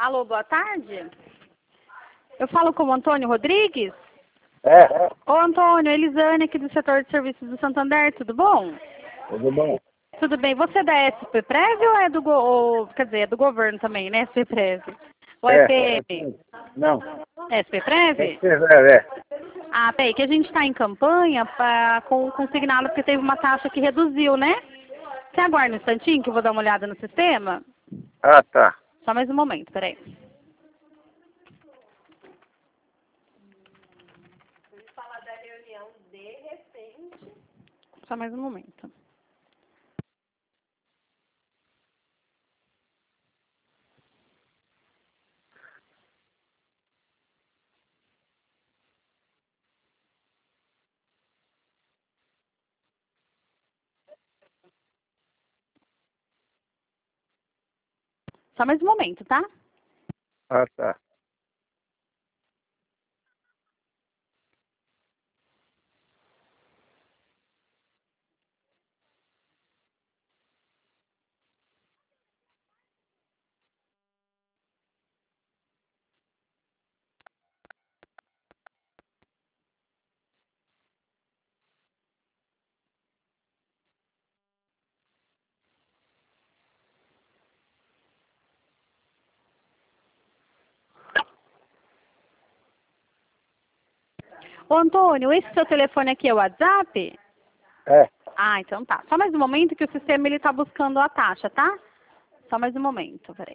Alô, boa tarde. Eu falo com o Antônio Rodrigues? É, Ô, Antônio, Elisane aqui do setor de serviços do Santander, tudo bom? tudo bom? Tudo bem. Você é da SP Prev ou é quer dizer, é do governo também, né? SP Prev. Ou é PM? Não. SP Prev? É. Ah, peraí, que a gente está em campanha com consignado porque teve uma taxa que reduziu, né? Você aguarda um instantinho que eu vou dar uma olhada no sistema? Ah, tá. Só mais um momento, peraí. Só mais um momento. Só mais um momento, tá? Ah, tá. Ô, Antônio, esse seu telefone aqui é o WhatsApp? É. Ah, então tá. Só mais um momento que o sistema ele tá buscando a taxa, tá? Só mais um momento, peraí.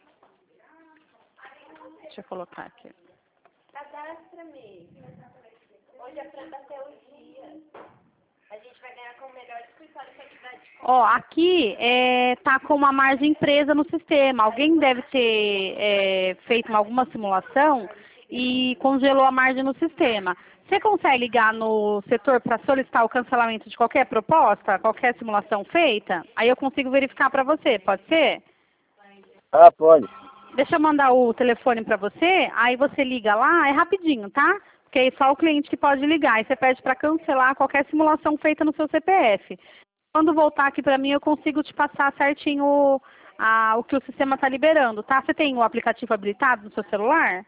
Deixa eu colocar aqui. Cadastra-me. Hoje é para teologia. A gente vai ganhar com o melhor escritório que a atividade de Ó, aqui tá com uma margem presa no sistema. Alguém deve ter feito alguma simulação e congelou a margem no sistema. Você consegue ligar no setor para solicitar o cancelamento de qualquer proposta, qualquer simulação feita? Aí eu consigo verificar para você, pode ser? Ah, pode. Deixa eu mandar o telefone para você, aí você liga lá, é rapidinho, tá? Porque aí só o cliente que pode ligar. Aí você pede para cancelar qualquer simulação feita no seu CPF. Quando voltar aqui para mim, eu consigo te passar certinho o que o sistema está liberando, tá? Você tem o aplicativo habilitado no seu celular?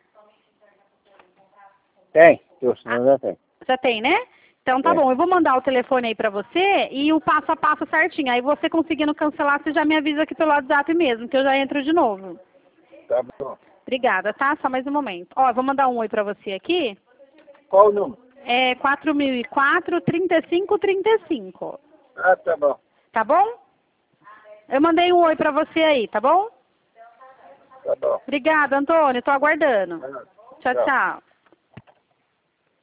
Tem. O senhor já tem. Já tem, né? Então tá É. bom, eu vou mandar o telefone aí pra você e o passo a passo certinho. Aí você conseguindo cancelar, você já me avisa aqui pelo WhatsApp mesmo, que eu já entro de novo. Tá bom. Obrigada, tá? Só mais um momento. Ó, eu vou mandar um oi pra você aqui. Qual o número? É 4004 3535. Ah, tá bom. Tá bom? Eu mandei um oi pra você aí, tá bom? Tá bom. Obrigada, Antônio. Tô aguardando. Tchau, tchau.